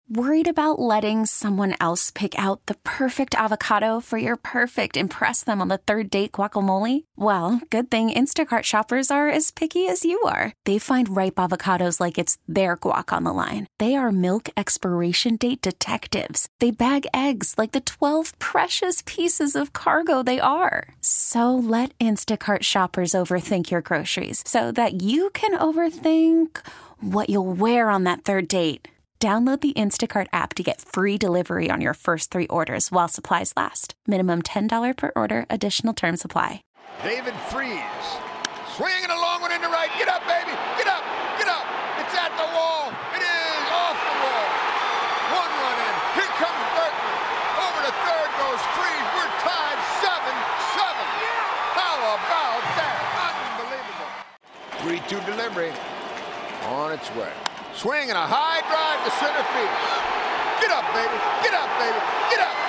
Worried about letting someone else pick out the perfect avocado for your perfect impress them on the third date guacamole? Well, good thing Instacart shoppers are as picky as you are. They find ripe avocados like it's their guac on the line. They are milk expiration date detectives. They bag eggs like the 12 precious pieces of cargo they are. So let Instacart shoppers overthink your groceries so that you can overthink what you'll wear on that third date. Download the Instacart app to get free delivery on your first 3 orders while supplies last. Minimum $10 per order. Additional terms apply. David Freese. Swinging a long one into right. Get up, baby. Get up. Get up. It's at the wall. It is off the wall. 1 run in. Here comes Berkman. Over to third goes Freese. We're tied 7-7. How about that? Unbelievable. 3-2 delivery. On its way. Swing and a high drive to center field. Get up, baby. Get up, baby. Get up.